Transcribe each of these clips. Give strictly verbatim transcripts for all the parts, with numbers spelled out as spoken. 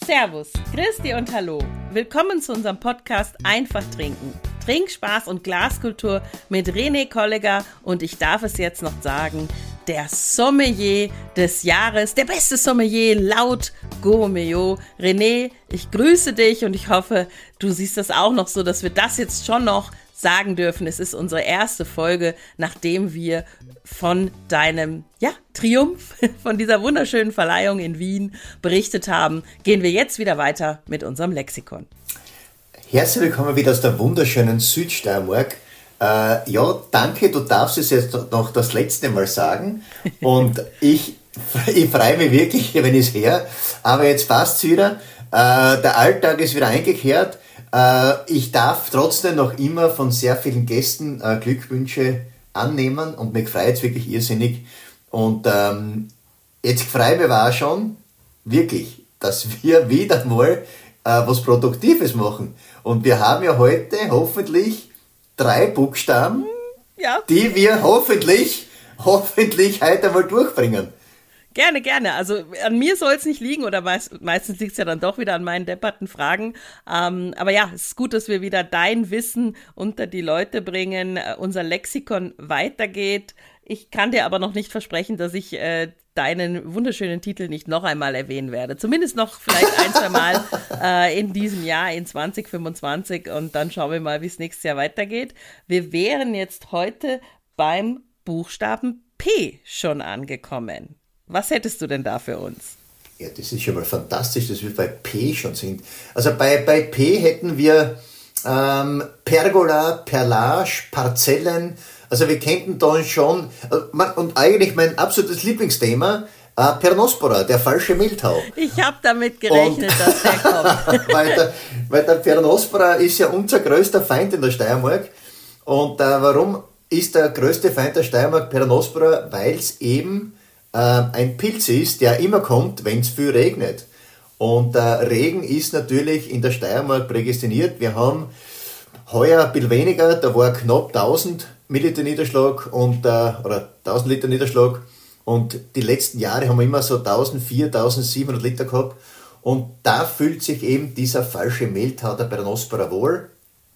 Servus, Christi und Hallo. Willkommen zu unserem Podcast Einfach Trinken. Trinkspaß und Glaskultur mit René Kollegger und ich darf es jetzt noch sagen, der Sommelier des Jahres, der beste Sommelier laut Gourmillot. René, ich grüße dich und ich hoffe, du siehst das auch noch so, dass wir das jetzt schon noch sagen dürfen. Es ist unsere erste Folge, nachdem wir von deinem ja, Triumph, von dieser wunderschönen Verleihung in Wien berichtet haben. Gehen wir jetzt wieder weiter mit unserem Lexikon. Herzlich willkommen wieder aus der wunderschönen Südsteiermark. Äh, ja, danke, du darfst es jetzt noch das letzte Mal sagen und ich, ich freue mich wirklich, wenn ich es höre, aber jetzt passt es wieder, äh, der Alltag ist wieder eingekehrt, äh, ich darf trotzdem noch immer von sehr vielen Gästen äh, Glückwünsche annehmen und mich freut es wirklich irrsinnig und ähm, jetzt freue ich mich auch schon, wirklich, dass wir wieder mal äh, was Produktives machen und wir haben ja heute hoffentlich drei Buchstaben, ja, die wir hoffentlich, hoffentlich heute mal durchbringen. Gerne, gerne. Also an mir soll es nicht liegen oder meist, meistens liegt es ja dann doch wieder an meinen depperten Fragen. Ähm, aber ja, es ist gut, dass wir wieder dein Wissen unter die Leute bringen, äh, unser Lexikon weitergeht. Ich kann dir aber noch nicht versprechen, dass ich äh, deinen wunderschönen Titel nicht noch einmal erwähnen werde. Zumindest noch vielleicht ein, zwei Mal äh, in diesem Jahr, in zwanzig fünfundzwanzig. Und dann schauen wir mal, wie es nächstes Jahr weitergeht. Wir wären jetzt heute beim Buchstaben P schon angekommen. Was hättest du denn da für uns? Ja, das ist schon mal fantastisch, dass wir bei P schon sind. Also bei, bei P hätten wir ähm, Pergola, Perlage, Parzellen. Also wir könnten da schon, und eigentlich mein absolutes Lieblingsthema, äh, Peronospora, der falsche Mehltau. Ich habe damit gerechnet, und, dass der kommt. weil, der, weil der Peronospora ist ja unser größter Feind in der Steiermark. Und äh, warum ist der größte Feind der Steiermark Peronospora? Weil es eben äh, ein Pilz ist, der immer kommt, wenn es viel regnet. Und äh, Regen ist natürlich in der Steiermark prädestiniert. Wir haben heuer ein bisschen weniger, da war knapp tausend Milliliter Niederschlag und, äh, oder tausend Liter Niederschlag und die letzten Jahre haben wir immer so eintausendvierhundert, eintausendsiebenhundert Liter gehabt und da fühlt sich eben dieser falsche Mehltau der Peronospora wohl.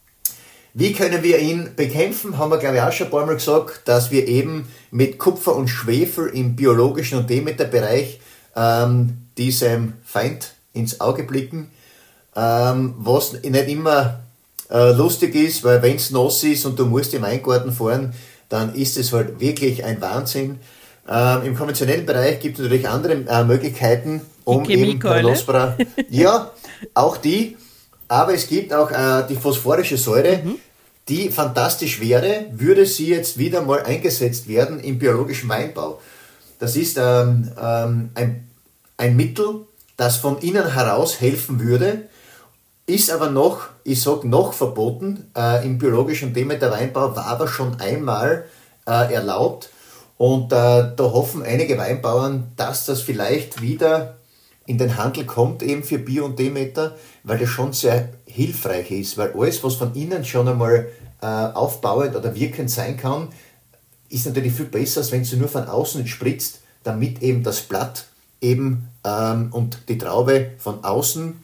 Wie können wir ihn bekämpfen, haben wir glaube ich auch schon ein paar Mal gesagt, dass wir eben mit Kupfer und Schwefel im biologischen und Demeter-Bereich ähm, diesem Feind ins Auge blicken, ähm, was nicht immer lustig ist, weil wenn es nass ist und du musst im Weingarten fahren, dann ist es halt wirklich ein Wahnsinn. Ähm, Im konventionellen Bereich gibt es natürlich andere äh, Möglichkeiten, um eben Peronospora, ja, auch die, aber es gibt auch äh, die phosphorische Säure, mhm. die fantastisch wäre, würde sie jetzt wieder mal eingesetzt werden im biologischen Weinbau. Das ist ähm, ähm, ein, ein Mittel, das von innen heraus helfen würde, ist aber noch, ich sage noch verboten, äh, im biologischen Demeter-Weinbau war aber schon einmal äh, erlaubt und äh, da hoffen einige Weinbauern, dass das vielleicht wieder in den Handel kommt, eben für Bio und Demeter, weil das schon sehr hilfreich ist, weil alles, was von innen schon einmal äh, aufbauend oder wirkend sein kann, ist natürlich viel besser, als wenn du nur von außen spritzt, damit eben das Blatt eben ähm, und die Traube von außen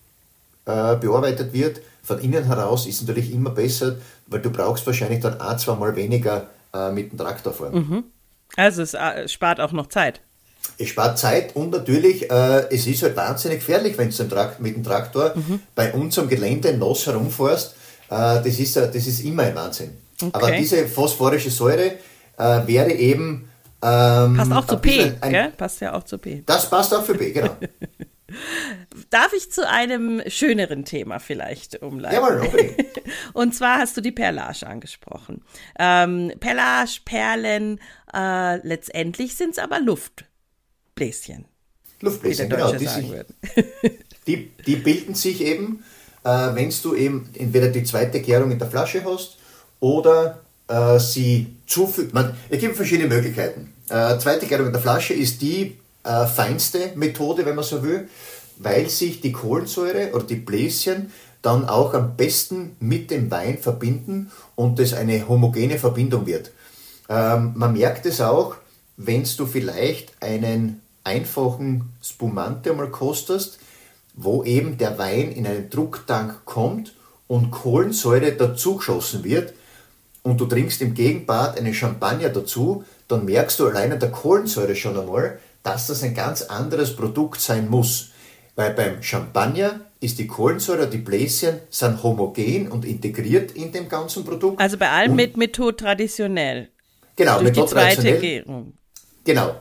bearbeitet wird. Von innen heraus ist natürlich immer besser, weil du brauchst wahrscheinlich dann ein, zwei Mal weniger äh, mit dem Traktor fahren. Mhm. Also es äh, spart auch noch Zeit. Es spart Zeit und natürlich, äh, es ist halt wahnsinnig gefährlich, wenn du mit dem Traktor mhm. bei unserem Gelände nass herumfährst. Äh, das, ist, das ist immer ein Wahnsinn. Okay. Aber diese phosphorische Säure äh, wäre eben... Ähm, passt auch zu P, ein, gell? Passt ja auch zu P. Das passt auch für P, genau. Darf ich zu einem schöneren Thema vielleicht umleiten? Jawohl, okay. Und zwar hast du die Perlage angesprochen. Ähm, Perlage, Perlen, äh, letztendlich sind es aber Luftbläschen. Luftbläschen, genau. Die, sich, die, die bilden sich eben, äh, wenn du eben entweder die zweite Gärung in der Flasche hast oder äh, sie zufügt. Man, es gibt verschiedene Möglichkeiten. Äh, zweite Gärung in der Flasche ist die Äh, feinste Methode, wenn man so will, weil sich die Kohlensäure oder die Bläschen dann auch am besten mit dem Wein verbinden und es eine homogene Verbindung wird. Ähm, man merkt es auch, wenn du vielleicht einen einfachen Spumante mal kostest, wo eben der Wein in einen Drucktank kommt und Kohlensäure dazugeschossen wird und du trinkst im Gegenpart einen Champagner dazu, dann merkst du allein an der Kohlensäure schon einmal, dass das ein ganz anderes Produkt sein muss. Weil beim Champagner ist die Kohlensäure, die Bläschen sind homogen und integriert in dem ganzen Produkt. Also bei allem und, mit Methode traditionell. Genau, durch Methode die zweite traditionell. Gärung. Genau.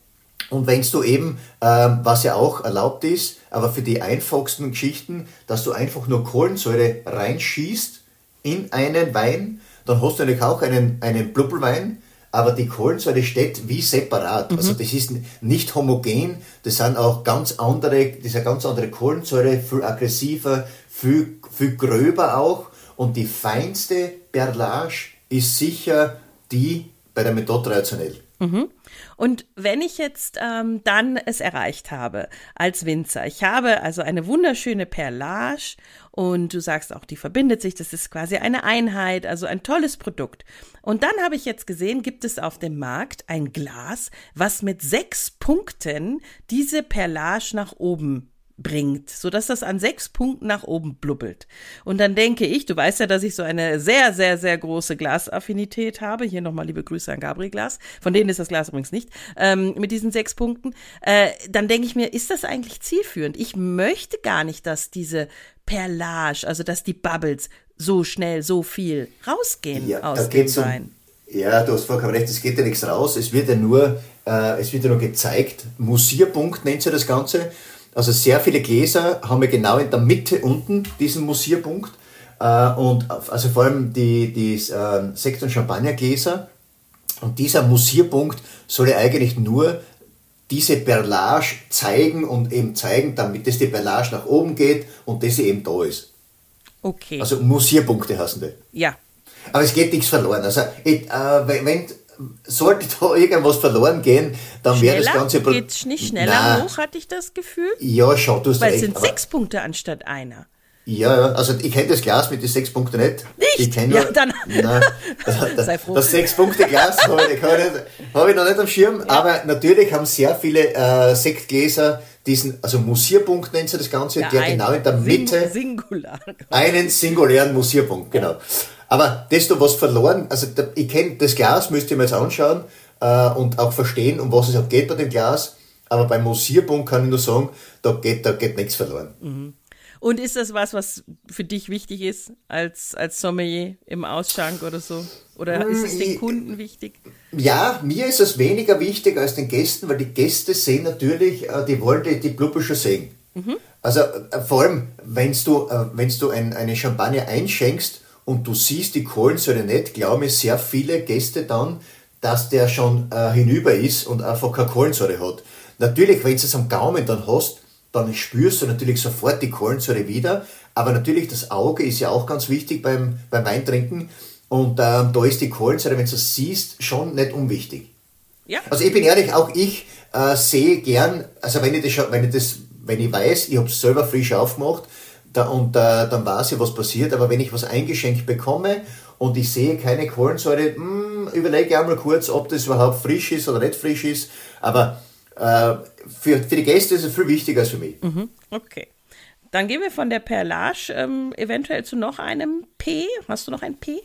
Und wenn du eben, ähm, was ja auch erlaubt ist, aber für die einfachsten Geschichten, dass du einfach nur Kohlensäure reinschießt in einen Wein, dann hast du natürlich auch einen, einen Blubbelwein, aber die Kohlensäure steht wie separat. Mhm. Also das ist nicht homogen, das sind auch ganz andere, das ist eine ganz andere Kohlensäure, viel aggressiver, viel, viel gröber auch. Und die feinste Perlage ist sicher die bei der Methode traditionell. Mhm. Und wenn ich jetzt ähm, dann es erreicht habe als Winzer, ich habe also eine wunderschöne Perlage und du sagst auch, die verbindet sich, das ist quasi eine Einheit, also ein tolles Produkt. Und dann habe ich jetzt gesehen, gibt es auf dem Markt ein Glas, was mit sechs Punkten diese Perlage nach oben bringt, sodass das an sechs Punkten nach oben blubbelt. Und dann denke ich, du weißt ja, dass ich so eine sehr, sehr, sehr große Glasaffinität habe. Hier nochmal liebe Grüße an Gabriel Glas. Von denen ist das Glas übrigens nicht. Ähm, mit diesen sechs Punkten. Äh, dann denke ich mir, ist das eigentlich zielführend? Ich möchte gar nicht, dass diese Perlage, also dass die Bubbles so schnell, so viel rausgehen ja, aus dem Wein. Um, ja, du hast vollkommen recht, es geht ja nichts raus. Es wird ja nur, äh, es wird ja nur gezeigt. Musierpunkt nennt sich das Ganze. Also sehr viele Gläser haben wir genau in der Mitte unten diesen Musierpunkt äh, und also vor allem die, die äh, Sekt- und Champagnergläser. Und dieser Musierpunkt soll ja eigentlich nur diese Perlage zeigen und eben zeigen, damit es die Perlage nach oben geht und dass sie eben da ist. Okay. Also Musierpunkte heißen die. Ja. Aber es geht nichts verloren. Also ich, äh, wenn sollte da irgendwas verloren gehen, dann wäre das Ganze... Geht es nicht schneller Nein. hoch, hatte ich das Gefühl? Ja, schau, du hast Weil recht. es sind sechs Punkte anstatt einer. Ja, ja, also ich kenne das Glas mit den sechs Punkten nicht. Nicht? Ich kenne ja, nur, dann... Nein, das, Sei froh. Das sechs-Punkte-Glas habe ich, hab ich noch nicht am Schirm, ja. Aber natürlich haben sehr viele äh, Sektgläser diesen, also Musierpunkt nennt sie das Ganze, ja, der genau in der Mitte... Singular. Einen singulären Musierpunkt, genau. Aber desto was verloren, also ich kenne das Glas, müsst ihr mir jetzt anschauen äh, und auch verstehen, um was es auch geht bei dem Glas. Aber beim Musierpunkt kann ich nur sagen, da geht, da geht nichts verloren. Mhm. Und ist das was, was für dich wichtig ist als, als Sommelier im Ausschank oder so? Oder ist es den Kunden wichtig? Ja, mir ist es weniger wichtig als den Gästen, weil die Gäste sehen natürlich, äh, die wollen die, die Blubbel schon sehen. Mhm. Also äh, vor allem, wenn du, äh, wenn du ein, eine Champagner einschenkst, und du siehst die Kohlensäure nicht, glauben mir sehr viele Gäste dann, dass der schon äh, hinüber ist und einfach keine Kohlensäure hat. Natürlich, wenn du es am Gaumen dann hast, dann spürst du natürlich sofort die Kohlensäure wieder, aber natürlich das Auge ist ja auch ganz wichtig beim, beim Weintrinken und ähm, da ist die Kohlensäure, wenn du es siehst, schon nicht unwichtig. Ja. Also ich bin ehrlich, auch ich äh, sehe gern, also wenn ich das, wenn ich, das, wenn ich weiß, ich habe es selber frisch aufgemacht, Da, und äh, dann weiß ich, was passiert. Aber wenn ich was eingeschenkt bekomme und ich sehe keine Kohlensäure, mh, überlege ich einmal kurz, ob das überhaupt frisch ist oder nicht frisch ist. Aber äh, für, für die Gäste ist es viel wichtiger als für mich. Mhm, okay. Dann gehen wir von der Perlage ähm, eventuell zu noch einem P. Hast du noch ein P?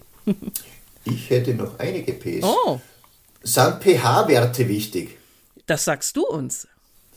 Ich hätte noch einige Ps. Oh. Sind pH-Werte wichtig? Das sagst du uns.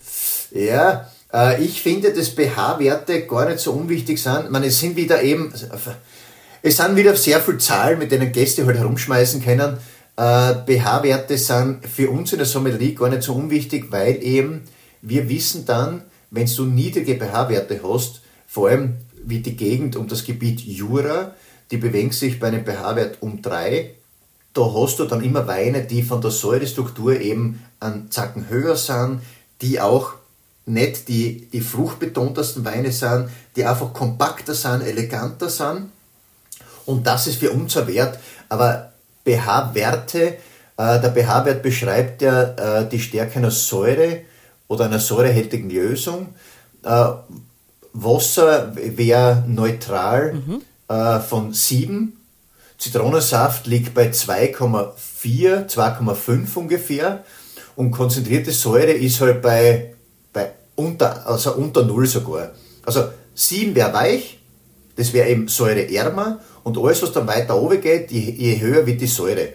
Ja, ich finde, dass pH-Werte gar nicht so unwichtig sind. Ich meine, es sind wieder eben, es sind wieder sehr viele Zahlen, mit denen Gäste halt herumschmeißen können. pH-Werte sind für uns in der Sommelier gar nicht so unwichtig, weil eben wir wissen dann, wenn du niedrige pH-Werte hast, vor allem wie die Gegend um das Gebiet Jura, die bewegen sich bei einem pH-Wert um drei, da hast du dann immer Weine, die von der Säurestruktur eben einen Zacken höher sind, die auch nicht die, die fruchtbetontesten Weine sind, die einfach kompakter sind, eleganter sind. Und das ist für uns ein Wert. Aber pH-Werte, äh, der pH-Wert beschreibt ja äh, die Stärke einer Säure oder einer säurehaltigen Lösung. Äh, Wasser wäre neutral mhm. äh, von sieben. Zitronensaft liegt bei zwei Komma vier, zwei Komma fünf ungefähr. Und konzentrierte Säure ist halt bei, bei unter, also unter null sogar. Also sieben wäre weich, das wäre eben säureärmer und alles, was dann weiter oben geht, je, je höher wird die Säure.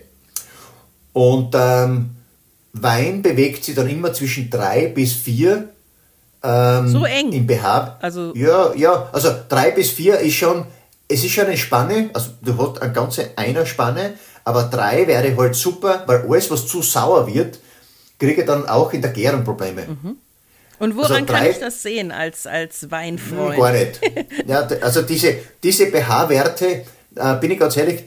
Und ähm, Wein bewegt sich dann immer zwischen drei bis vier. Ähm, so eng? Im pH. Also ja, ja, also drei bis vier ist schon, es ist schon eine Spanne, also du hast eine ganze einer Spanne, aber drei wäre halt super, weil alles, was zu sauer wird, kriege dann auch in der Gärung Probleme. Mhm. Und woran also drei, kann ich das sehen als, als Weinfreund? Gar nicht. Ja, also diese, diese pH-Werte, äh, bin ich ganz ehrlich,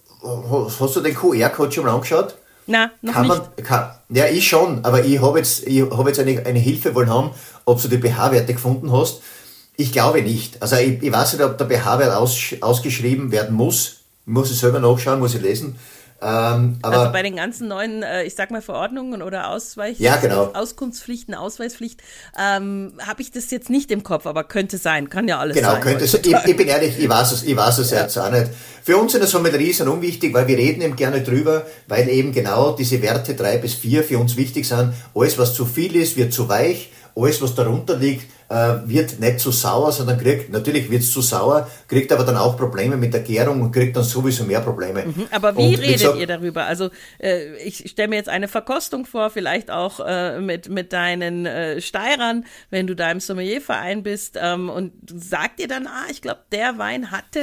hast du den Q R-Code schon mal angeschaut? Nein, noch kann nicht. Man, kann, ja, ich schon, aber ich habe jetzt, ich hab jetzt eine, eine Hilfe wollen haben, ob du die pH-Werte gefunden hast. Ich glaube nicht. Also ich, ich weiß nicht, ob der pH-Wert aus, ausgeschrieben werden muss. Muss ich selber nachschauen, muss ich lesen. Ähm, aber also bei den ganzen neuen, äh, ich sag mal, Verordnungen oder Ausweich, ja, genau. Auskunftspflichten, Ausweispflicht, ähm, habe ich das jetzt nicht im Kopf, aber könnte sein, kann ja alles genau, sein. Genau, könnte sein. Ich, ich bin ehrlich, ich weiß es, ich weiß es ja. jetzt auch nicht. Für uns in der Sommelerie sind unwichtig, weil wir reden eben gerne drüber, weil eben genau diese Werte drei bis vier für uns wichtig sind. Alles, was zu viel ist, wird zu weich. Alles, was darunter liegt, wird nicht zu sauer, sondern kriegt, natürlich wird es zu sauer, kriegt aber dann auch Probleme mit der Gärung und kriegt dann sowieso mehr Probleme. Mhm, aber wie und, redet wie gesagt, ihr darüber? Also äh, ich stelle mir jetzt eine Verkostung vor, vielleicht auch äh, mit, mit deinen äh, Steirern, wenn du da im Sommelierverein bist ähm, und sagt ihr dann, ah, ich glaube, der Wein hatte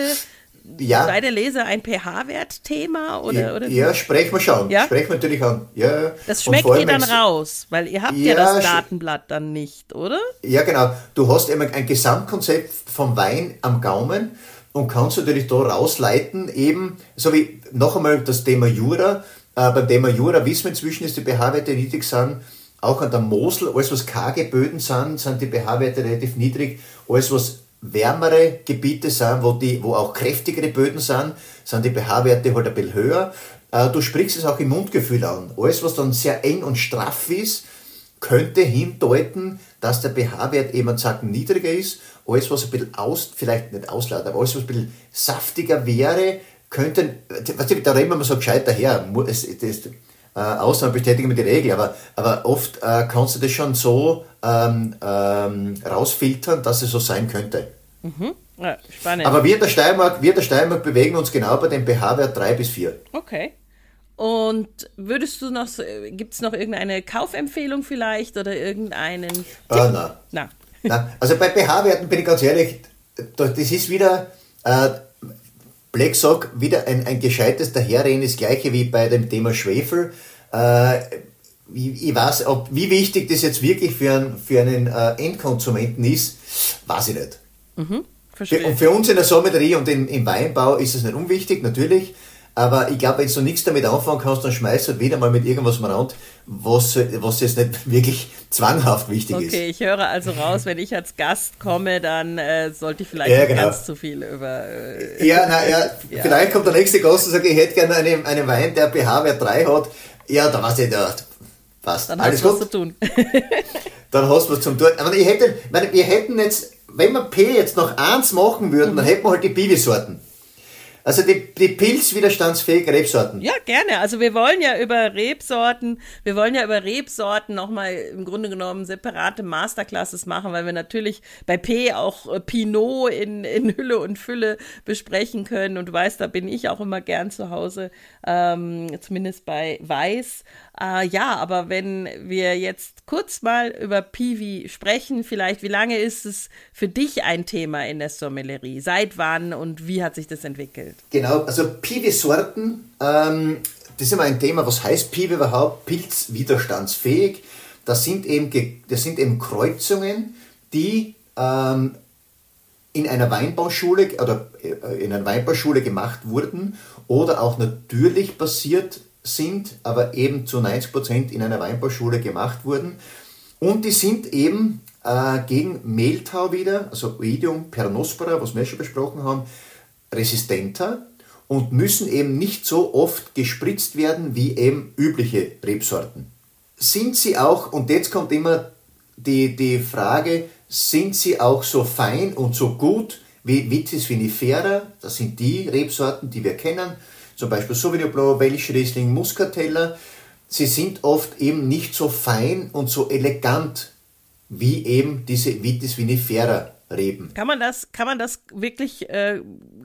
ja. bei der Lese ein pH-Wert-Thema? Oder, ja, oder ja, sprechen wir schon. Ja? Sprechen wir natürlich an. Ja. Das schmeckt ihr dann raus, weil ihr habt ja, ja das Datenblatt dann nicht, oder? Ja, genau. Du hast eben ein Gesamtkonzept vom Wein am Gaumen und kannst natürlich da rausleiten, eben, so wie noch einmal das Thema Jura. Äh, beim Thema Jura wissen wir inzwischen, dass die pH-Werte niedrig sind. Auch an der Mosel, alles was karge Böden sind, sind die pH-Werte relativ niedrig. Alles was wärmere Gebiete sind, wo, die, wo auch kräftigere Böden sind, sind die pH-Werte halt ein bisschen höher. Äh, du sprichst es auch im Mundgefühl an. Alles, was dann sehr eng und straff ist, könnte hindeuten, dass der pH-Wert eben ein Zacken niedriger ist. Alles, was ein bisschen aus, vielleicht nicht auslaut, aber alles, was ein bisschen saftiger wäre, könnte, weißt du, da reden wir mal so gescheit daher. Es, das, äh, Ausnahmen bestätigen wir die Regel, aber, aber oft äh, kannst du das schon so ähm, ähm, rausfiltern, dass es so sein könnte. Mhm. Ja, spannend. Aber wir der Steiermark, wir der Steiermark bewegen uns genau bei dem pH-Wert drei bis vier. Okay. Und würdest du noch, gibt es noch irgendeine Kaufempfehlung vielleicht oder irgendeinen Tipp? Äh, nein. Na. nein. Also bei pH-Werten bin ich ganz ehrlich, das ist wieder, äh, Black sagt, wieder ein, ein gescheites Daherreden, das gleiche wie bei dem Thema Schwefel. Äh, ich, ich weiß, ob, wie wichtig das jetzt wirklich für, ein, für einen äh, Endkonsumenten ist, weiß ich nicht. Mhm, für, und für uns in der Sommelerie und in, im Weinbau ist es nicht unwichtig, natürlich. Aber ich glaube, wenn du nichts damit anfangen kannst, dann schmeißt du halt wieder mal mit irgendwas am Rand, was, was jetzt nicht wirklich zwanghaft wichtig okay, ist. Okay, ich höre also raus, wenn ich als Gast komme, dann äh, sollte ich vielleicht ja, nicht genau. ganz zu viel über... Äh, ja, na, ja, ja, vielleicht kommt der nächste Gast und sagt, ich hätte gerne einen, einen Wein, der pH-Wert drei hat. Ja, da weiß ich, da passt. Dann Alles hast du gut. was zu tun. Dann hast du was zum Tun. Aber ich hätte, meine, wir hätten jetzt, wenn wir P jetzt noch eins machen würden, mhm. dann hätten wir halt die Piwi-Sorten. Also die, die pilzwiderstandsfähigen Rebsorten. Ja, gerne. Also wir wollen ja über Rebsorten, wir wollen ja über Rebsorten nochmal im Grunde genommen separate Masterclasses machen, weil wir natürlich bei P auch Pinot in, in Hülle und Fülle besprechen können. Und du weißt, da bin ich auch immer gern zu Hause, ähm, zumindest bei Weiß. Äh, ja, aber wenn wir jetzt kurz mal über Piwi sprechen, vielleicht, wie lange ist es für dich ein Thema in der Sommelerie? Seit wann und wie hat sich das entwickelt? Genau, also Piwi-Sorten, ähm, das ist immer ein Thema, was heißt Piwi überhaupt? Pilzwiderstandsfähig. Das sind eben, das sind eben Kreuzungen, die ähm, in einer Weinbauschule oder in einer Weinbauschule gemacht wurden oder auch natürlich passiert sind, aber eben zu neunzig Prozent in einer Weinbauschule gemacht wurden. Und die sind eben äh, gegen Mehltau wieder, also Oidium peronospora, was wir schon besprochen haben, resistenter und müssen eben nicht so oft gespritzt werden wie eben übliche Rebsorten. Sind sie auch, und jetzt kommt immer die, die Frage, sind sie auch so fein und so gut wie Vitis vinifera? Das sind die Rebsorten, die wir kennen, zum Beispiel Sauvignon Blanc, Welsch Riesling, Muscateller. Sie sind oft eben nicht so fein und so elegant wie eben diese Vitis vinifera Reben. Kann man das, kann man das wirklich äh,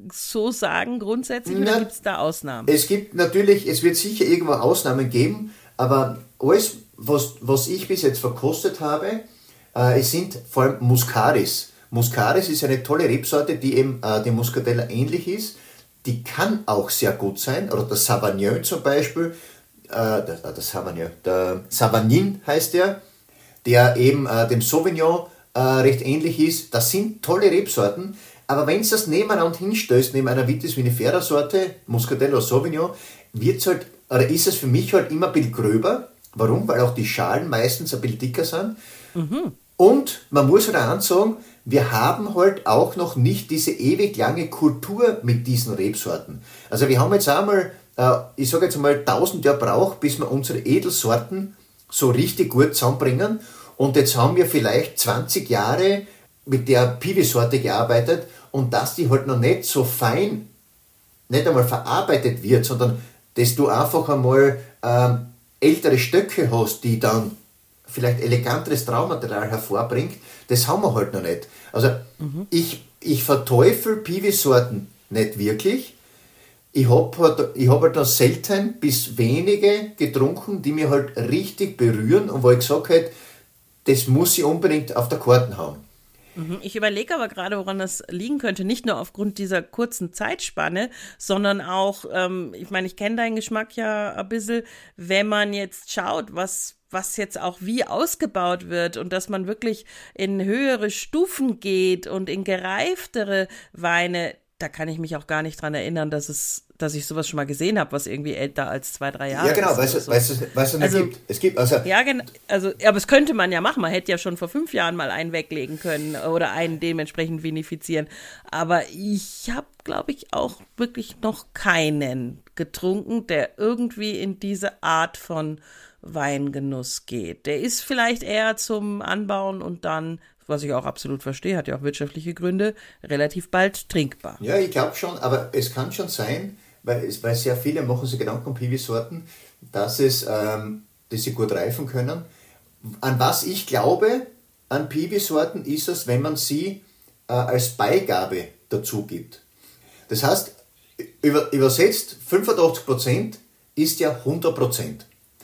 so sagen grundsätzlich oder gibt es da Ausnahmen? Es gibt natürlich, es wird sicher irgendwo Ausnahmen geben, aber alles, was, was ich bis jetzt verkostet habe, äh, es sind vor allem Muscaris. Muscaris ist eine tolle Rebsorte, die eben äh, dem Muscatella ähnlich ist. Die kann auch sehr gut sein, oder der Sauvignon zum Beispiel, äh, der, der Sauvignon, der Savagnin heißt der, der eben äh, dem Sauvignon äh, recht ähnlich ist. Das sind tolle Rebsorten, aber wenn du das nebeneinander hinstößt, neben einer Vitis vinifera Sorte, Muscatella oder Sauvignon, wird's halt, oder ist es für mich halt immer ein bisschen gröber. Warum? Weil auch die Schalen meistens ein bisschen dicker sind. Mhm. Und man muss halt auch sagen, wir haben halt auch noch nicht diese ewig lange Kultur mit diesen Rebsorten. Also wir haben jetzt einmal, äh, ich sage jetzt mal, tausend Jahre braucht, bis wir unsere Edelsorten so richtig gut zusammenbringen. Und jetzt haben wir vielleicht zwanzig Jahre mit der Piwi-Sorte gearbeitet und dass die halt noch nicht so fein, nicht einmal verarbeitet wird, sondern dass du einfach einmal ähm, ältere Stöcke hast, die dann vielleicht eleganteres Traumaterial hervorbringt, das haben wir halt noch nicht. Also mhm. ich, ich verteufel Piwi-Sorten nicht wirklich. Ich habe halt, ich hab halt noch selten bis wenige getrunken, die mir halt richtig berühren und wo ich gesagt hätte, das muss ich unbedingt auf der Karte haben. Ich überlege aber gerade, woran das liegen könnte. Nicht nur aufgrund dieser kurzen Zeitspanne, sondern auch, ähm, ich meine, ich kenne deinen Geschmack ja ein bisschen, wenn man jetzt schaut, was, was jetzt auch wie ausgebaut wird und dass man wirklich in höhere Stufen geht und in gereiftere Weine, da kann ich mich auch gar nicht dran erinnern, dass es, dass ich sowas schon mal gesehen habe, was irgendwie älter als zwei, drei Jahre ist. Ja, genau, ist. weil es so. es nicht also, gibt. Es gibt also ja, genau, also, aber es könnte man ja machen. Man hätte ja schon vor fünf Jahren mal einen weglegen können oder einen dementsprechend vinifizieren. Aber ich habe, glaube ich, auch wirklich noch keinen getrunken, der irgendwie in diese Art von Weingenuss geht. Der ist vielleicht eher zum Anbauen und dann, was ich auch absolut verstehe, hat ja auch wirtschaftliche Gründe, relativ bald trinkbar. Ja, ich glaube schon, aber es kann schon sein, weil, es, weil sehr viele machen sich Gedanken um Piwi-Sorten, dass, es, ähm, dass sie gut reifen können. An was ich glaube, an Piwi-Sorten ist es, wenn man sie äh, als Beigabe dazu gibt. Das heißt, über, übersetzt, fünfundachtzig Prozent ist ja hundert Prozent.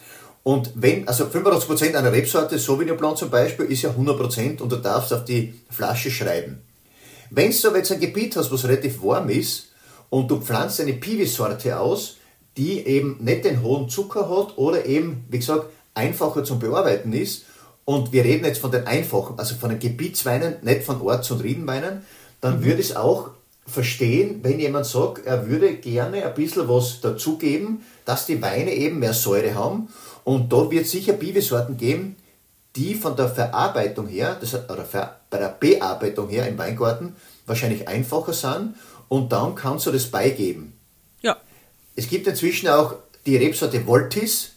Und wenn, also fünfundachtzig Prozent einer Rebsorte, Sauvignon Blanc zum Beispiel, ist ja hundert Prozent und du darfst auf die Flasche schreiben. Wenn du aber jetzt ein Gebiet hast, was relativ warm ist und du pflanzt eine Piwi-Sorte aus, die eben nicht den hohen Zucker hat oder eben, wie gesagt, einfacher zum Bearbeiten ist, und wir reden jetzt von den einfachen, also von den Gebietsweinen, nicht von Orts- und Riedenweinen, dann mhm. würde ich es auch verstehen, wenn jemand sagt, er würde gerne ein bisschen was dazugeben, dass die Weine eben mehr Säure haben. Und da wird es sicher Piwi-Sorten geben, die von der Verarbeitung her, das, oder ver, bei der Bearbeitung her im Weingarten wahrscheinlich einfacher sind und dann kannst du das beigeben. Ja. Es gibt inzwischen auch die Rebsorte Voltis,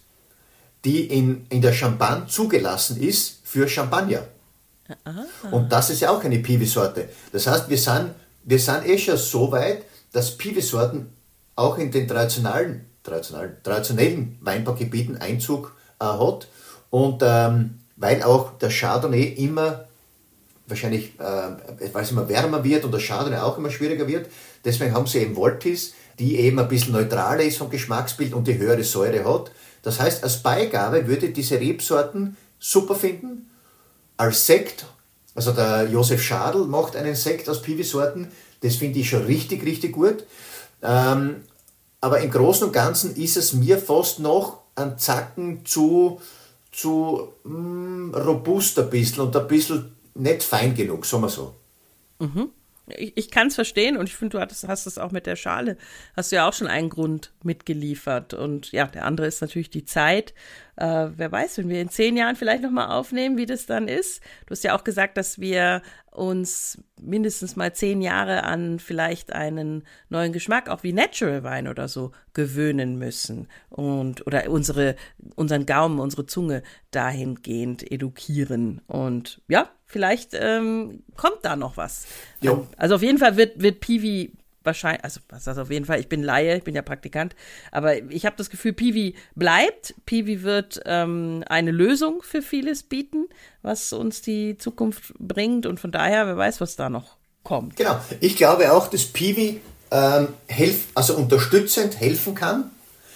die in, in der Champagne zugelassen ist für Champagner. Aha. Und das ist ja auch eine Piwi-Sorte. Das heißt, wir sind, wir sind eh schon so weit, dass Piwi-Sorten auch in den traditionellen, traditionellen, traditionellen Weinbaugebieten Einzug äh, hat. Und ähm, weil auch der Chardonnay immer, wahrscheinlich, äh, weil es immer wärmer wird und der Chardonnay auch immer schwieriger wird, deswegen haben sie eben Voltis, die eben ein bisschen neutraler ist vom Geschmacksbild und die höhere Säure hat. Das heißt, als Beigabe würde ich diese Rebsorten super finden. Als Sekt, also der Josef Schadl macht einen Sekt aus Piwi-Sorten, das finde ich schon richtig, richtig gut. Ähm, aber im Großen und Ganzen ist es mir fast noch ein Zacken zu, zu mh, robust ein bisschen und ein bisschen nicht fein genug, sagen wir so. Mhm. Ich, ich kann es verstehen und ich finde, du hattest, hast es auch mit der Schale, hast du ja auch schon einen Grund mitgeliefert. Und ja, der andere ist natürlich die Zeit. Äh, wer weiß, wenn wir in zehn Jahren vielleicht nochmal aufnehmen, wie das dann ist. Du hast ja auch gesagt, dass wir uns mindestens mal zehn Jahre an vielleicht einen neuen Geschmack, auch wie Natural Wein oder so, gewöhnen müssen und oder unsere, unseren Gaumen, unsere Zunge dahingehend edukieren. Und ja, vielleicht ähm, kommt da noch was. Jo. Also auf jeden Fall wird, wird Piwi wahrscheinlich, also was heißt auf jeden Fall, ich bin Laie, ich bin ja Praktikant, aber ich habe das Gefühl, Piwi bleibt. Piwi wird ähm, eine Lösung für vieles bieten, was uns die Zukunft bringt und von daher, wer weiß, was da noch kommt. Genau, ich glaube auch, dass Piwi ähm, helf, also unterstützend helfen kann.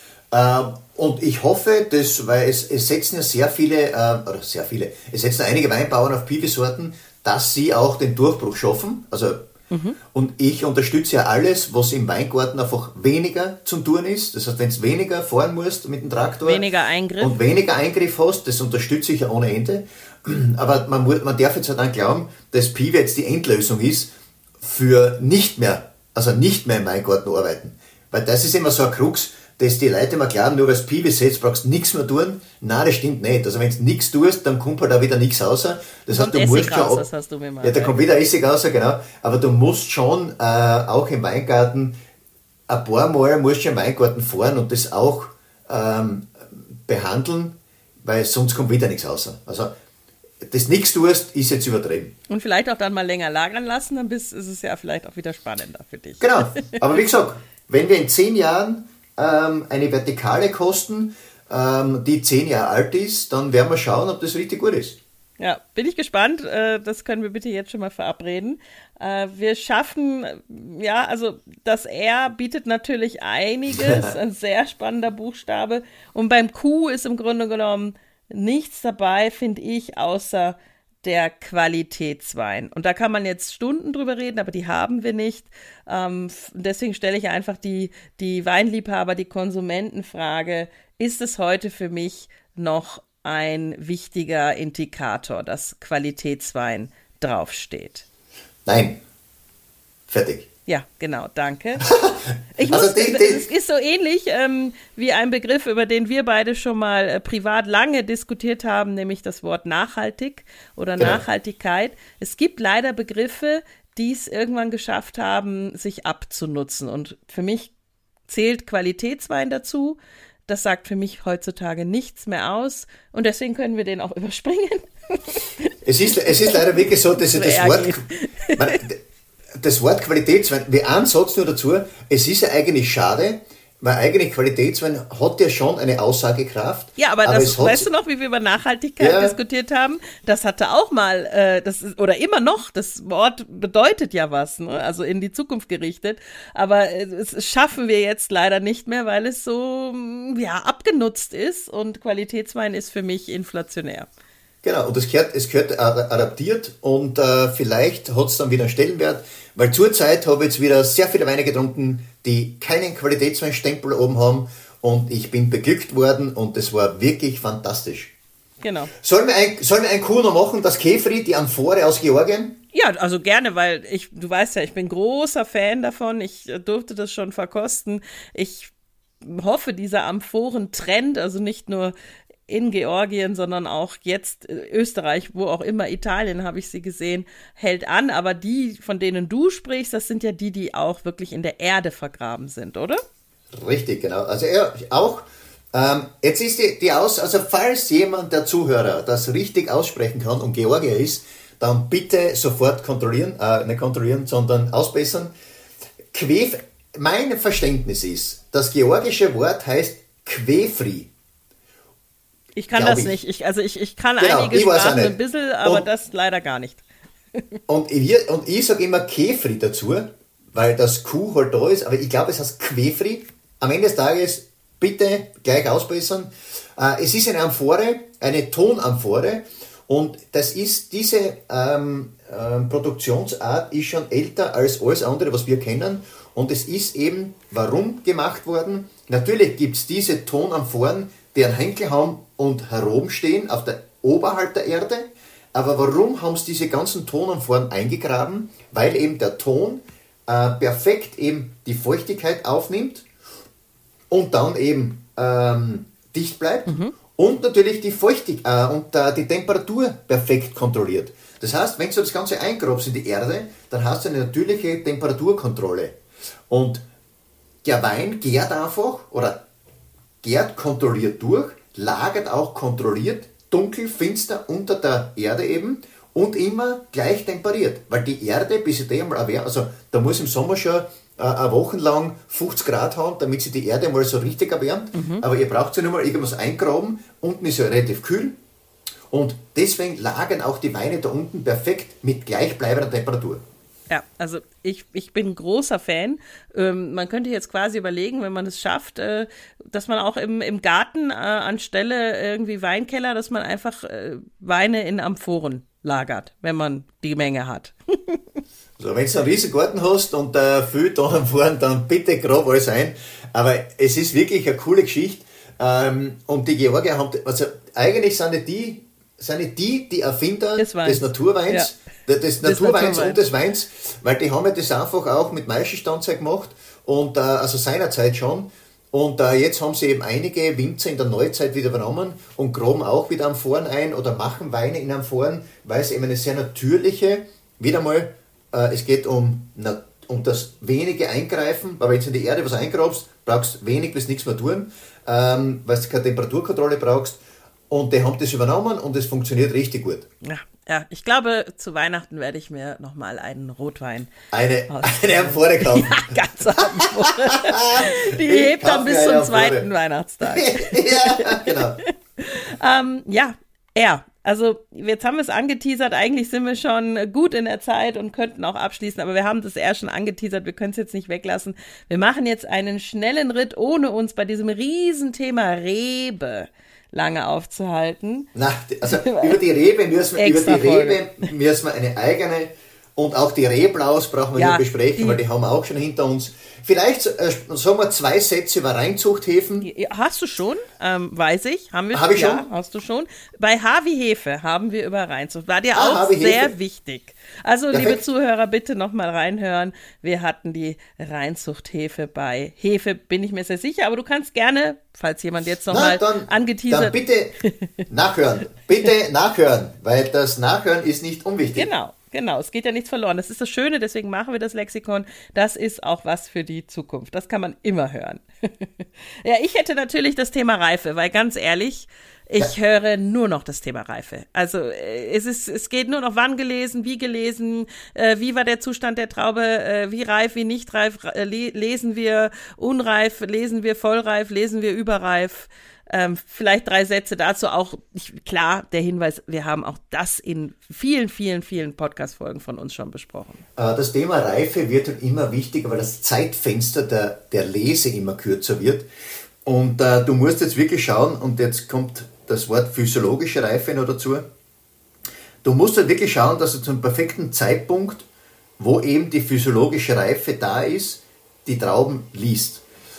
Ähm, und ich hoffe, dass, weil es, es setzen ja sehr viele, äh, oder sehr viele, es setzen einige Weinbauern auf Piwi-Sorten, dass sie auch den Durchbruch schaffen. Also, mhm. Und ich unterstütze ja alles, was im Weingarten einfach weniger zum Tun ist. Das heißt, wenn es weniger fahren musst mit dem Traktor weniger Eingriff. und weniger Eingriff hast, das unterstütze ich ja ohne Ende. Aber man, muss, man darf jetzt halt dann glauben, dass Piwi jetzt die Endlösung ist für nicht mehr, also nicht mehr im Weingarten arbeiten. Weil das ist immer so ein Krux, dass die Leute immer glauben, nur weil es Piwi setzt, brauchst du nichts mehr tun. Nein, das stimmt nicht. Also wenn du nichts tust, dann kommt halt auch wieder nichts raus. Das heißt, du Essig musst raus, schon, das hast du mir mal ja, da kommt wieder Essig raus, genau. Aber du musst schon äh, auch im Weingarten ein paar Mal musst du im Weingarten fahren und das auch ähm, behandeln, weil sonst kommt wieder nichts raus. Also das nichts tust, ist jetzt übertrieben. Und vielleicht auch dann mal länger lagern lassen, dann bist, ist es ja vielleicht auch wieder spannender für dich. Genau, aber wie gesagt, wenn wir in zehn Jahren ähm, eine Vertikale kosten, ähm, die zehn Jahre alt ist, dann werden wir schauen, ob das richtig gut ist. Ja, bin ich gespannt. Das können wir bitte jetzt schon mal verabreden. Wir schaffen, ja, also das R bietet natürlich einiges, ein sehr spannender Buchstabe. Und beim Q ist im Grunde genommen nichts dabei, finde ich, außer der Qualitätswein. Und da kann man jetzt Stunden drüber reden, aber die haben wir nicht. Ähm, deswegen stelle ich einfach die, die Weinliebhaber, die Konsumentenfrage, ist es heute für mich noch ein wichtiger Indikator, dass Qualitätswein draufsteht? Nein. Fertig. Ja, genau, danke. Ich also muss, die, die, es ist so ähnlich ähm, wie ein Begriff, über den wir beide schon mal äh, privat lange diskutiert haben, nämlich das Wort nachhaltig oder genau. Nachhaltigkeit. Es gibt leider Begriffe, die es irgendwann geschafft haben, sich abzunutzen. Und für mich zählt Qualitätswein dazu. Das sagt für mich heutzutage nichts mehr aus. Und deswegen können wir den auch überspringen. Es ist, es ist leider wirklich so, dass das Wort... Man, das Wort Qualitätswein, wie ein Satz nur dazu, es ist ja eigentlich schade, weil eigentlich Qualitätswein hat ja schon eine Aussagekraft. Ja, aber, aber das, weißt du noch, wie wir über Nachhaltigkeit ja. diskutiert haben? Das hatte auch mal, äh, das ist, oder immer noch, das Wort bedeutet ja was, ne? Also in die Zukunft gerichtet. Aber äh, es schaffen wir jetzt leider nicht mehr, weil es so, ja, abgenutzt ist und Qualitätswein ist für mich inflationär. Genau, und es gehört, es gehört adaptiert und äh, vielleicht hat es dann wieder einen Stellenwert, weil zurzeit habe ich jetzt wieder sehr viele Weine getrunken, die keinen Qualitätsweinstempel oben haben und ich bin beglückt worden und das war wirklich fantastisch. Genau. Sollen wir ein, sollen wir ein Coup noch machen, das Käfri, die Amphore aus Georgien? Ja, also gerne, weil ich, du weißt ja, ich bin großer Fan davon, ich durfte das schon verkosten. Ich hoffe, dieser Amphoren-Trend, also nicht nur in Georgien, sondern auch jetzt Österreich, wo auch immer, Italien habe ich sie gesehen, hält an. Aber die, von denen du sprichst, das sind ja die, die auch wirklich in der Erde vergraben sind, oder? Richtig, genau. Also ja, auch, ähm, jetzt ist die, die Aus, also falls jemand der Zuhörer das richtig aussprechen kann und Georgier ist, dann bitte sofort kontrollieren, äh, nicht kontrollieren, sondern ausbessern. Quef, mein Verständnis ist, das georgische Wort heißt Quefri. Ich kann das ich. nicht. Ich, also ich, ich kann genau, einige Sprachen ein bisschen, aber und, das leider gar nicht. Und ich, und ich sage immer Käfri dazu, weil das Q halt da ist, aber ich glaube, es heißt Quefri. Am Ende des Tages bitte gleich ausbessern. Äh, es ist eine Amphore, eine Tonamphore und das ist, diese ähm, ähm, Produktionsart ist schon älter als alles andere, was wir kennen und es ist eben, warum gemacht worden? Natürlich gibt es diese Tonamphoren, die einen Henkel haben und herumstehen, auf der, oberhalb der Erde. Aber warum haben sie diese ganzen Tonamphoren eingegraben? Weil eben der Ton äh, perfekt eben die Feuchtigkeit aufnimmt und dann eben ähm, dicht bleibt mhm. und natürlich die Feuchtigkeit äh, und äh, die Temperatur perfekt kontrolliert. Das heißt, wenn du das Ganze eingrabst in die Erde, dann hast du eine natürliche Temperaturkontrolle. Und der Wein gärt einfach, oder gärt kontrolliert durch, lagert auch kontrolliert, dunkel, finster unter der Erde eben und immer gleich temperiert. Weil die Erde, bis sie die einmal erwärmt, also da muss im Sommer schon äh, eine Woche lang fünfzig Grad haben, damit sie die Erde mal so richtig erwärmt. Mhm. Aber ihr braucht ja nur mal irgendwas eingraben. Unten ist ja relativ kühl. Und deswegen lagern auch die Weine da unten perfekt mit gleichbleibender Temperatur. Ja, also ich, ich bin großer Fan. Ähm, man könnte jetzt quasi überlegen, wenn man es schafft, äh, dass man auch im, im Garten äh, anstelle irgendwie Weinkeller, dass man einfach äh, Weine in Amphoren lagert, wenn man die Menge hat. Also wenn du einen riesigen Garten hast und äh, viel da fahren, dann bitte grab alles ein. Aber es ist wirklich eine coole Geschichte. Ähm, und die Georgier haben, also eigentlich sind nicht die, sind nicht die, die Erfinder des, des Naturweins, ja. des, des Naturweins und des Weins, weil die haben ja das einfach auch mit Maischestandzeit gemacht und äh, also seinerzeit schon. Und äh, jetzt haben sie eben einige Winzer in der Neuzeit wieder übernommen und graben auch wieder Amphoren ein oder machen Weine in Amphoren, weil es eben eine sehr natürliche, wieder mal, äh, es geht um, um das wenige Eingreifen, weil wenn du in die Erde was eingrabst, brauchst du wenig bis nichts mehr tun, ähm, weil du keine Temperaturkontrolle brauchst. Und die haben das übernommen und es funktioniert richtig gut. Ja, ja, ich glaube, zu Weihnachten werde ich mir nochmal einen Rotwein Eine, eine Amphore kaufen. Ja, ganz Amphore. Die ich hebt dann bis zum zweiten Weihnachtstag. Ja, genau. ähm, ja, er. Also jetzt haben wir es angeteasert, eigentlich sind wir schon gut in der Zeit und könnten auch abschließen, aber wir haben das eher schon angeteasert, wir können es jetzt nicht weglassen. Wir machen jetzt einen schnellen Ritt, ohne uns bei diesem Riesenthema Rebe lange aufzuhalten. Na, also über die Rebe müssen wir, über die Rebe müssen wir eine eigene, und auch die Reblaus brauchen wir ja, nicht besprechen, die, weil die haben wir auch schon hinter uns. Vielleicht äh, sagen wir zwei Sätze über Reinzuchthäfen. Hast du schon, ähm, weiß ich. Haben wir Hab ich ja, schon? Hast du schon. Bei H wie Hefe haben wir über Reinzucht. War dir ah, auch sehr Hefe. wichtig. Also, Perfekt. Liebe Zuhörer, bitte nochmal reinhören. Wir hatten die Reinzuchthefe bei Hefe, bin ich mir sehr sicher. Aber du kannst gerne, falls jemand jetzt nochmal angeteasert... Dann bitte nachhören. Bitte nachhören, weil das Nachhören ist nicht unwichtig. Genau. Genau, es geht ja nichts verloren. Das ist das Schöne, deswegen machen wir das Lexikon. Das ist auch was für die Zukunft. Das kann man immer hören. Ja, ich hätte natürlich das Thema Reife, weil ganz ehrlich, ich ja. höre nur noch das Thema Reife. Also es ist, es geht nur noch wann gelesen, wie gelesen, äh, wie war der Zustand der Traube, äh, wie reif, wie nicht reif, äh, lesen wir unreif, lesen wir vollreif, lesen wir überreif. Ähm, vielleicht drei Sätze dazu auch, ich, klar, der Hinweis, wir haben auch das in vielen, vielen, vielen Podcast-Folgen von uns schon besprochen. Das Thema Reife wird halt immer wichtiger, weil das Zeitfenster der, der Lese immer kürzer wird. Und äh, du musst jetzt wirklich schauen, und jetzt kommt das Wort physiologische Reife noch dazu, du musst halt wirklich schauen, dass du zum perfekten Zeitpunkt, wo eben die physiologische Reife da ist, die Trauben liest.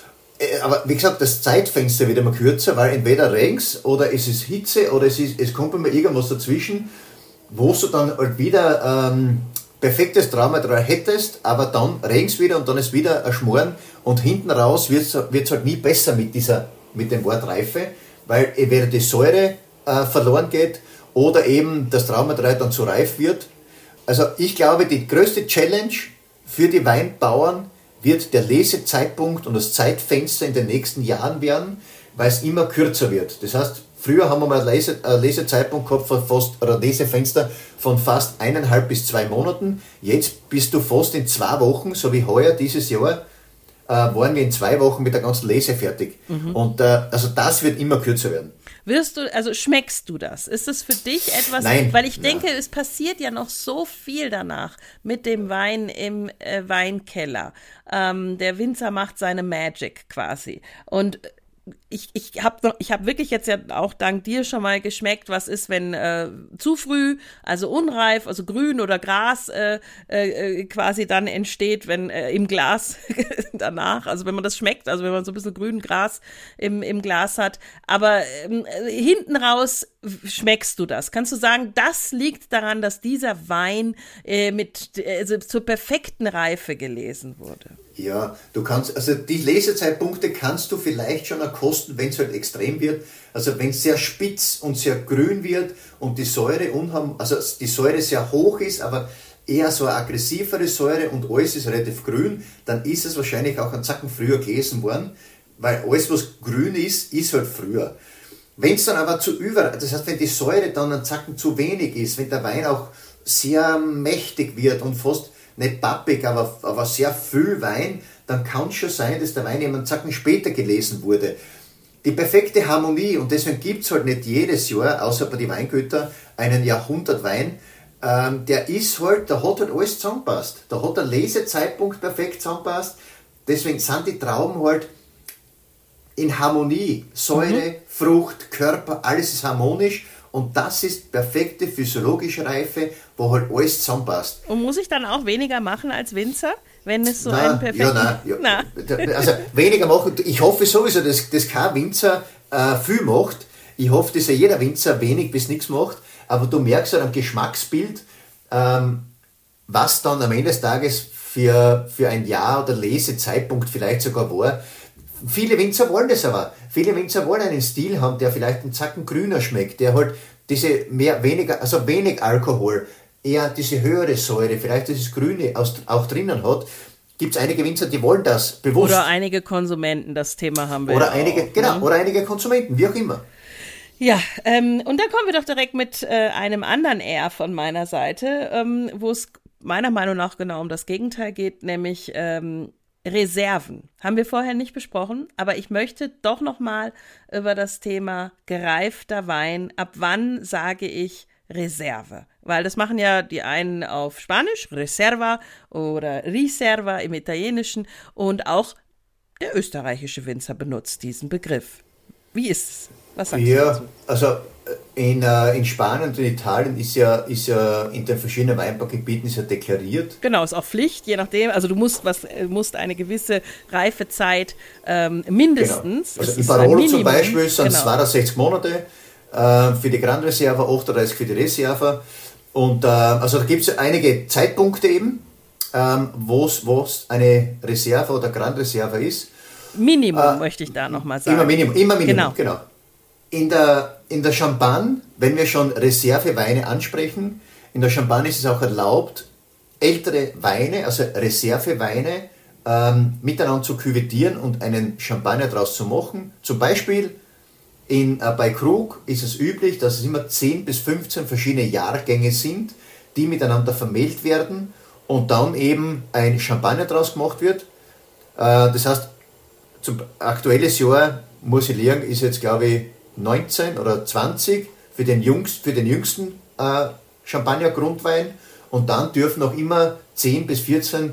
Aber wie gesagt, das Zeitfenster wird immer kürzer, weil entweder regnet oder es ist Hitze oder es, ist, es kommt immer irgendwas dazwischen, wo du dann halt wieder ähm, perfektes Traumaterial hättest, aber dann regnet es wieder und dann ist wieder ein Schmoren und hinten raus wird es halt nie besser mit, dieser, mit dem Wort Reife, weil entweder die Säure äh, verloren geht oder eben das Traumaterial dann zu reif wird. Also ich glaube, die größte Challenge für die Weinbauern wird der Lesezeitpunkt und das Zeitfenster in den nächsten Jahren werden, weil es immer kürzer wird. Das heißt, früher haben wir mal einen Lese, äh, Lesezeitpunkt gehabt von fast, oder ein Lesefenster von fast eineinhalb bis zwei Monaten. Jetzt bist du fast in zwei Wochen, so wie heuer dieses Jahr, äh, waren wir in zwei Wochen mit der ganzen Lese fertig. Mhm. Und äh, also das wird immer kürzer werden. Wirst du, also schmeckst du das? Ist es für dich etwas, Nein, weil ich denke, nein. es passiert ja noch so viel danach mit dem Wein im äh, Weinkeller. Ähm, der Winzer macht seine Magic quasi. Und ich, ich habe ich hab wirklich jetzt ja auch dank dir schon mal geschmeckt, was ist, wenn äh, zu früh, also unreif, also grün oder Gras äh, äh, quasi dann entsteht, wenn äh, im Glas danach, also wenn man das schmeckt, also wenn man so ein bisschen grünen Gras im, im Glas hat, aber ähm, hinten raus schmeckst du das. Kannst du sagen, das liegt daran, dass dieser Wein äh, mit also zur perfekten Reife gelesen wurde? Ja, du kannst, also die Lesezeitpunkte kannst du vielleicht schon erkosten, wenn es halt extrem wird. Also wenn es sehr spitz und sehr grün wird und die Säure unheim, also die Säure sehr hoch ist, aber eher so eine aggressivere Säure und alles ist relativ grün, dann ist es wahrscheinlich auch einen Zacken früher gelesen worden, weil alles, was grün ist, ist halt früher. Wenn es dann aber zu über, das heißt, wenn die Säure dann einen Zacken zu wenig ist, wenn der Wein auch sehr mächtig wird und fast nicht pappig, aber, aber sehr viel Wein, dann kann es schon sein, dass der Wein jemand Zacken später gelesen wurde. Die perfekte Harmonie, und deswegen gibt es halt nicht jedes Jahr, außer bei den Weingütern, einen Jahrhundertwein, ähm, der ist halt, da hat halt alles zusammengepasst. Da hat der Lesezeitpunkt perfekt zusammengepasst, deswegen sind die Trauben halt in Harmonie. Säure, mhm. Frucht, Körper, alles ist harmonisch. Und das ist perfekte physiologische Reife, wo halt alles zusammenpasst. Und muss ich dann auch weniger machen als Winzer, wenn es so nein, ein perfekten... Ja, nein, ja. Also weniger machen. Ich hoffe sowieso, dass, dass kein Winzer äh, viel macht. Ich hoffe, dass ja jeder Winzer wenig bis nichts macht. Aber du merkst halt am Geschmacksbild, ähm, was dann am Ende des Tages für, für ein Jahr oder Lesezeitpunkt vielleicht sogar war. Viele Winzer wollen das aber. Viele Winzer wollen einen Stil haben, der vielleicht einen Zacken grüner schmeckt, der halt diese mehr, weniger, also wenig Alkohol, eher diese höhere Säure, vielleicht dieses Grüne auch drinnen hat. Gibt es einige Winzer, die wollen das bewusst. Oder einige Konsumenten, das Thema haben wir Oder ja einige, auch, genau, ne? Oder einige Konsumenten, wie auch immer. Ja, ähm, und dann kommen wir doch direkt mit äh, einem anderen R von meiner Seite, ähm, wo es meiner Meinung nach genau um das Gegenteil geht, nämlich ähm, Reserven. Haben wir vorher nicht besprochen, aber ich möchte doch nochmal über das Thema gereifter Wein, ab wann sage ich Reserve? Weil das machen ja die einen auf Spanisch, Reserva oder Riserva im Italienischen, und auch der österreichische Winzer benutzt diesen Begriff. Wie ist es? Was sagst ja, du dazu? Also in, äh, in Spanien und in Italien ist ja, ist ja in den verschiedenen Weinbaugebieten ist ja deklariert. Genau, ist auch Pflicht, je nachdem. Also du musst was musst eine gewisse Reifezeit ähm, mindestens. Genau. Also in Barolo zum Beispiel sind es genau. zweiundsechzig Monate, äh, für die Gran Reserva, achtunddreißig für die Reserva. Und äh, also da gibt es einige Zeitpunkte eben, ähm, wo es eine Reserva oder Gran Reserva ist. Minimum äh, möchte ich da nochmal sagen. Immer Minimum, immer Minimum, genau. genau. In der, in der Champagne, wenn wir schon Reserveweine ansprechen, in der Champagne ist es auch erlaubt, ältere Weine, also Reserveweine, ähm, miteinander zu küvettieren und einen Champagner daraus zu machen. Zum Beispiel in, äh, bei Krug ist es üblich, dass es immer zehn bis fünfzehn verschiedene Jahrgänge sind, die miteinander vermählt werden und dann eben ein Champagner daraus gemacht wird. Äh, das heißt, zum aktuelles Jahr, muss ich lernen, ist jetzt glaube ich neunzehn oder zwanzig für den, jüngst, für den jüngsten äh, Champagner-Grundwein, und dann dürfen noch immer zehn bis vierzehn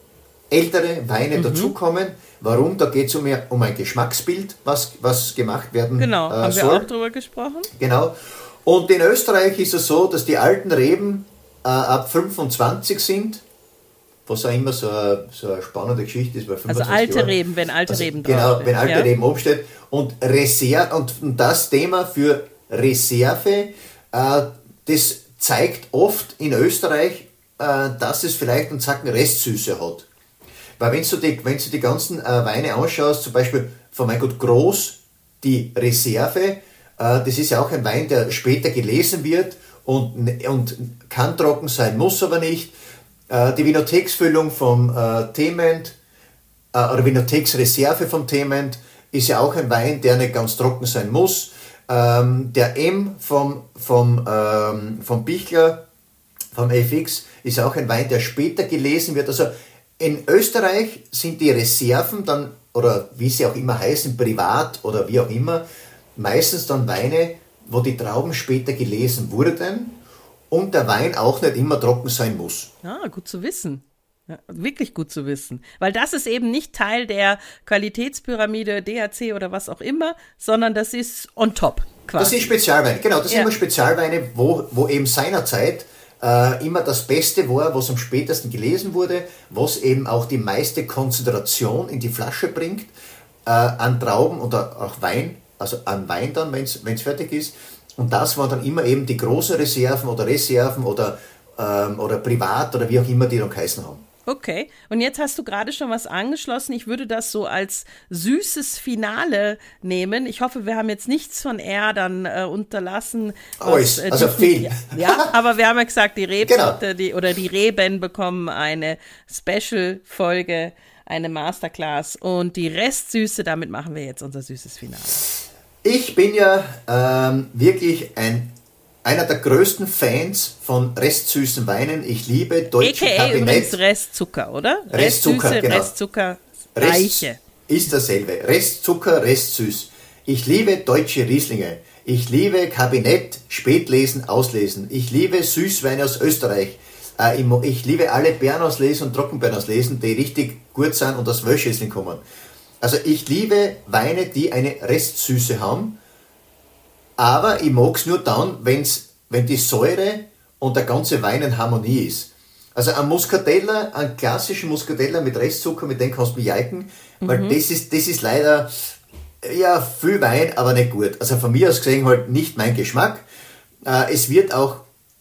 ältere Weine mhm. dazukommen. Warum? Da geht es um, um ein Geschmacksbild, was, was gemacht werden genau, äh, haben soll. wir auch drüber gesprochen. Genau. Und in Österreich ist es so, dass die alten Reben äh, ab fünfundzwanzig sind, was auch immer so eine, so eine spannende Geschichte ist. Bei also alte Jahren. Reben, wenn alte also, Reben genau, draufstehen. wenn alte ja. Reben aufsteht. Und, Reserve, und das Thema für Reserve, äh, das zeigt oft in Österreich, äh, dass es vielleicht einen Zacken Restsüße hat. Weil wenn du die, wenn du die ganzen äh, Weine anschaust, zum Beispiel von mein Gott Groß, die Reserve, äh, das ist ja auch ein Wein, der später gelesen wird und, und kann trocken sein, muss aber nicht. Die Vinotex-Füllung vom äh, Thement äh, oder Vinotex-Reserve vom Thement ist ja auch ein Wein, der nicht ganz trocken sein muss. Ähm, der M vom, vom, ähm, vom Bichler, vom F X, ist auch ein Wein, der später gelesen wird. Also in Österreich sind die Reserven dann, oder wie sie auch immer heißen, privat oder wie auch immer, meistens dann Weine, wo die Trauben später gelesen wurden. Und der Wein auch nicht immer trocken sein muss. Ah, gut zu wissen. Ja, wirklich gut zu wissen. Weil das ist eben nicht Teil der Qualitätspyramide, D H C oder was auch immer, sondern das ist on top quasi. Das sind Spezialweine, genau. Das sind ja. immer Spezialweine, wo, wo eben seinerzeit äh, immer das Beste war, was am spätesten gelesen wurde, was eben auch die meiste Konzentration in die Flasche bringt, äh, an Trauben oder auch Wein, also an Wein dann, wenn es fertig ist. Und das waren dann immer eben die großen Reserven oder Reserven oder, ähm, oder privat oder wie auch immer die dann geheißen haben. Okay, und jetzt hast du gerade schon was angeschlossen. Ich würde das so als süßes Finale nehmen. Ich hoffe, wir haben jetzt nichts von R dann äh, unterlassen. Was, äh, also viel. Ja, ja, aber wir haben ja gesagt, die Rebsorte genau. die, oder die Reben bekommen eine Special-Folge, eine Masterclass, und die Restsüße, damit machen wir jetzt unser süßes Finale. Ich bin ja ähm, wirklich ein, einer der größten Fans von restsüßen Weinen. Ich liebe deutsche A K A Kabinett. Übrigens Restzucker, oder? Restzucker, Restsüße, genau. Restzucker, Rest Reiche. ist dasselbe. Restzucker, Restsüß. Ich liebe deutsche Rieslinge. Ich liebe Kabinett, Spätlesen, Auslesen. Ich liebe Süßweine aus Österreich. Äh, ich liebe alle Beerenauslesen und Trockenbeerenauslesen, die richtig gut sind und aus Wölschesling kommen. Also ich liebe Weine, die eine Restsüße haben, aber ich mag es nur dann, wenn's, wenn die Säure und der ganze Wein in Harmonie ist. Also ein Muscatella, einen klassischen Muscatella mit Restzucker, mit dem kannst du bejeiken, weil mhm. das ist, das ist leider, ja, viel Wein, aber nicht gut. Also von mir aus gesehen halt nicht mein Geschmack. Äh, es wird auch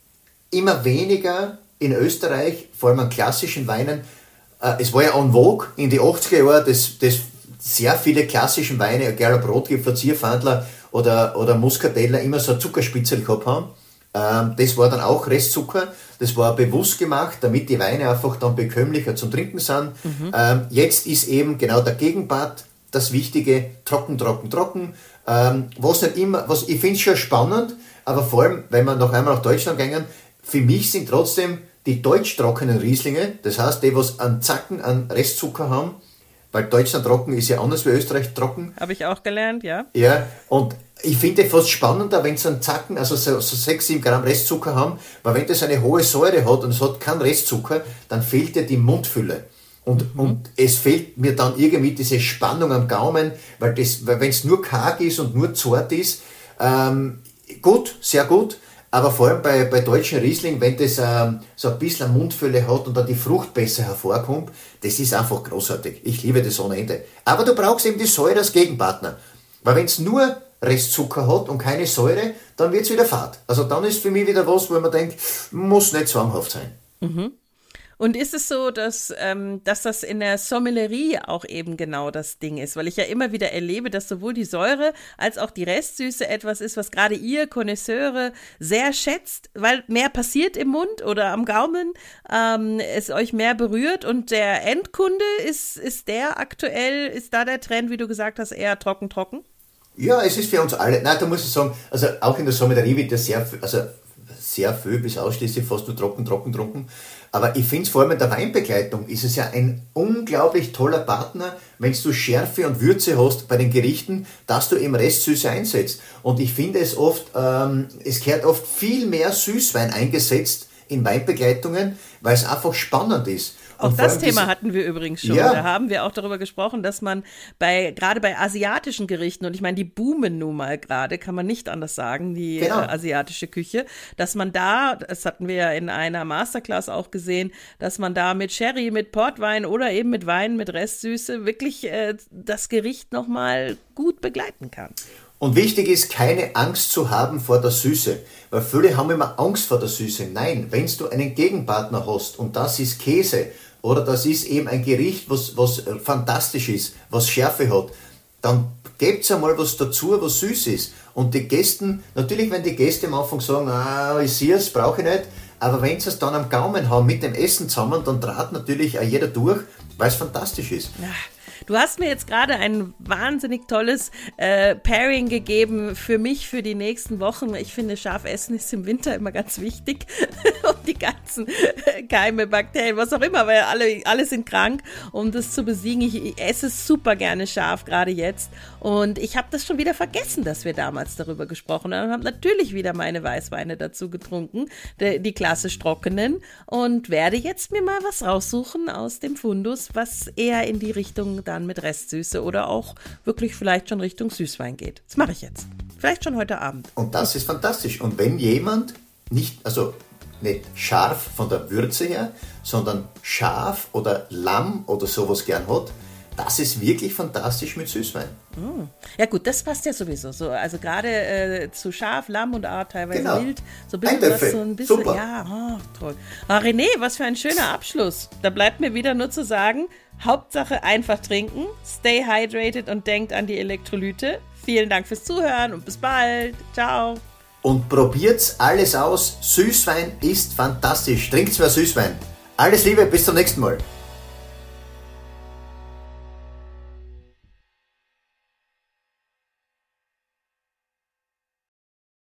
immer weniger in Österreich, vor allem an klassischen Weinen. Äh, es war ja en vogue in die achtziger Jahre, dass, dass sehr viele klassischen Weine, egal ob Rotgipfel, Zierfandler oder, oder Muscatella, immer so ein Zuckerspitzel gehabt haben. Ähm, das war dann auch Restzucker. Das war bewusst gemacht, damit die Weine einfach dann bekömmlicher zum Trinken sind. Mhm. Ähm, jetzt ist eben genau der Gegenpart das Wichtige, trocken, trocken, trocken. Ähm, was nicht immer, was ich finde es schon spannend, aber vor allem, wenn wir noch einmal nach Deutschland gehen, für mich sind trotzdem die deutsch-trockenen Rieslinge, das heißt, die, was an Zacken an Restzucker haben, weil Deutschland trocken ist ja anders wie Österreich trocken. Habe ich auch gelernt, ja. Ja, und ich finde fast spannender, wenn sie einen Zacken, also so, so sechs, sieben Gramm Restzucker haben, weil wenn das eine hohe Säure hat und es hat keinen Restzucker, dann fehlt ja die Mundfülle. Und, mhm. und es fehlt mir dann irgendwie diese Spannung am Gaumen, weil das, weil wenn es nur karg ist und nur zart ist, ähm, gut, sehr gut, aber vor allem bei, bei deutschen Riesling, wenn das ähm, so ein bisschen Mundfülle hat und dann die Frucht besser hervorkommt, das ist einfach großartig. Ich liebe das ohne Ende. Aber du brauchst eben die Säure als Gegenpartner. Weil wenn es nur Restzucker hat und keine Säure, dann wird es wieder fad. Also dann ist für mich wieder was, wo man denkt, muss nicht zwanghaft sein. Mhm. Und ist es so, dass, ähm, dass das in der Sommelerie auch eben genau das Ding ist? Weil ich ja immer wieder erlebe, dass sowohl die Säure als auch die Restsüße etwas ist, was gerade ihr Connoisseure sehr schätzt, weil mehr passiert im Mund oder am Gaumen, ähm, es euch mehr berührt und der Endkunde, ist, ist der aktuell, ist da der Trend, wie du gesagt hast, eher trocken, trocken? Ja, es ist für uns alle, nein, da muss ich sagen, also auch in der Sommelerie wird ja sehr, also sehr viel bis ausschließlich fast nur trocken, trocken, trocken. Aber ich finde es vor allem in der Weinbegleitung ist es ja ein unglaublich toller Partner, wenn du Schärfe und Würze hast bei den Gerichten, dass du eben Restsüße einsetzt. Und ich finde es oft, ähm, es gehört oft viel mehr Süßwein eingesetzt in Weinbegleitungen, weil es einfach spannend ist. Auch das Thema hatten wir übrigens schon. Ja. Da haben wir auch darüber gesprochen, dass man bei, gerade bei asiatischen Gerichten, und ich meine, die boomen nun mal gerade, kann man nicht anders sagen, die genau. äh, asiatische Küche, dass man da, das hatten wir ja in einer Masterclass auch gesehen, dass man da mit Sherry, mit Portwein oder eben mit Wein, mit Restsüße wirklich äh, das Gericht nochmal gut begleiten kann. Und wichtig ist, keine Angst zu haben vor der Süße, weil viele haben immer Angst vor der Süße. Nein, wenn du einen Gegenpartner hast und das ist Käse oder das ist eben ein Gericht, was, was fantastisch ist, was Schärfe hat, dann gebt einmal was dazu, was süß ist. Und die Gäste, natürlich wenn die Gäste am Anfang sagen, ah, ich sehe es, brauche ich nicht, aber wenn sie es dann am Gaumen haben mit dem Essen zusammen, dann trat natürlich auch jeder durch, weil es fantastisch ist. Ja. Du hast mir jetzt gerade ein wahnsinnig tolles äh, Pairing gegeben für mich für die nächsten Wochen. Ich finde, scharf essen ist im Winter immer ganz wichtig. Und die ganzen Keime, Bakterien, was auch immer, weil alle, alle sind krank, um das zu besiegen. Ich, ich esse super gerne scharf, gerade jetzt. Und ich habe das schon wieder vergessen, dass wir damals darüber gesprochen haben. Und habe natürlich wieder meine Weißweine dazu getrunken, die, die klassisch trockenen. Und werde jetzt mir mal was raussuchen aus dem Fundus, was eher in die Richtung dann mit Restsüße oder auch wirklich vielleicht schon Richtung Süßwein geht. Das mache ich jetzt. Vielleicht schon heute Abend. Und das ist fantastisch. Und wenn jemand nicht, also nicht scharf von der Würze her, sondern scharf oder Lamm oder sowas gern hat, das ist wirklich fantastisch mit Süßwein. Mm. Ja gut, das passt ja sowieso. So, also gerade äh, zu scharf, Lamm und auch teilweise genau. wild. So ein bisschen was, so ein bisschen. Super. Ja, oh, toll. Ah, René, was für ein schöner Abschluss. Da bleibt mir wieder nur zu sagen, Hauptsache einfach trinken, stay hydrated und denkt an die Elektrolyte. Vielen Dank fürs Zuhören und bis bald. Ciao. Und probiert's alles aus. Süßwein ist fantastisch. Trinkt's mehr Süßwein. Alles Liebe, bis zum nächsten Mal.